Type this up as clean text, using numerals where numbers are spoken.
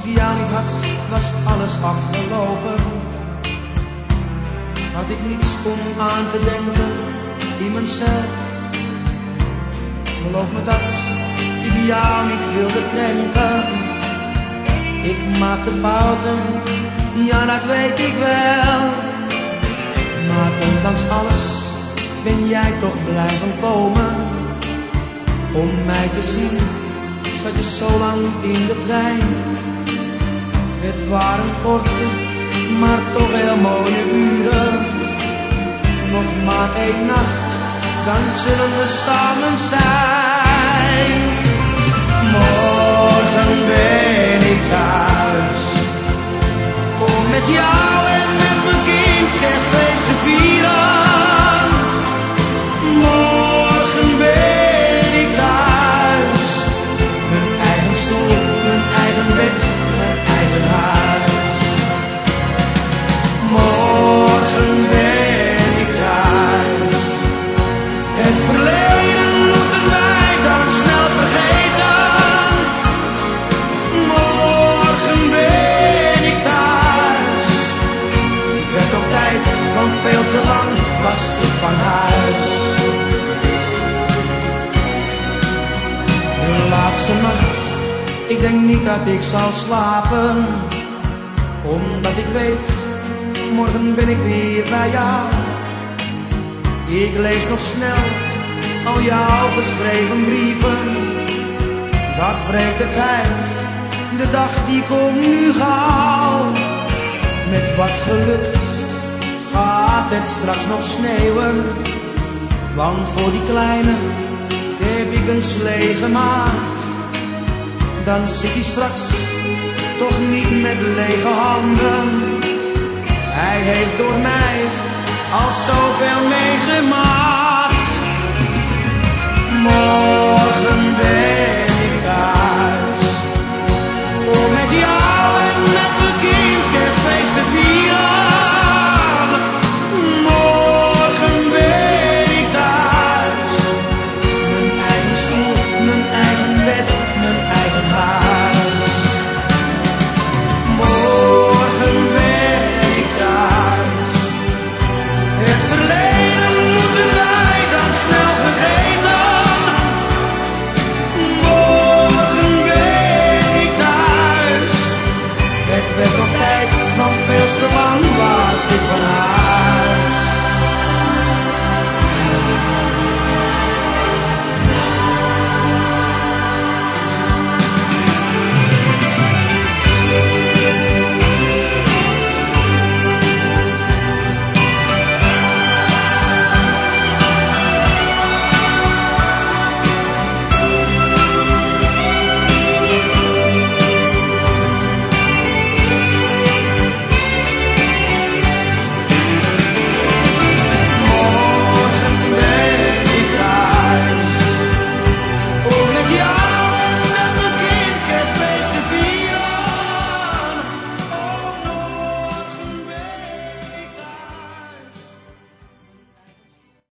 ik jou niet had, was alles afgelopen. Had ik niets om aan te denken in mezelf. Geloof me dat ik jou niet wilde krenken. Ik maakte fouten, ja dat weet ik wel. Maar ondanks alles ben jij toch blijven komen. Om mij te zien zat je zo lang in de trein. Het waren korte, maar toch heel mooie uren. Nog maar één nacht, dan zullen we samen zijn. Morgen ben ik thuis, om met jou en met mijn kind kerstfeest te vieren. Morgen ben ik thuis, mijn eigen stoel, mijn eigen bed, mijn eigen huis. Morgen ben ik thuis, het verleden moeten wij dan snel vergeten. Morgen ben ik thuis, het werd op tijd, want veel te lang was ik van huis. De laatste nacht, ik denk niet dat ik zal slapen, omdat ik weet, morgen ben ik weer bij jou. Ik lees nog snel al jouw geschreven brieven. Dat breekt de tijd, de dag die komt nu gauw. Met wat geluk gaat het straks nog sneeuwen, want voor die kleine heb ik een slee gemaakt. Dan zit hij straks toch niet met lege handen. Hij heeft door mij al zoveel meegemaakt.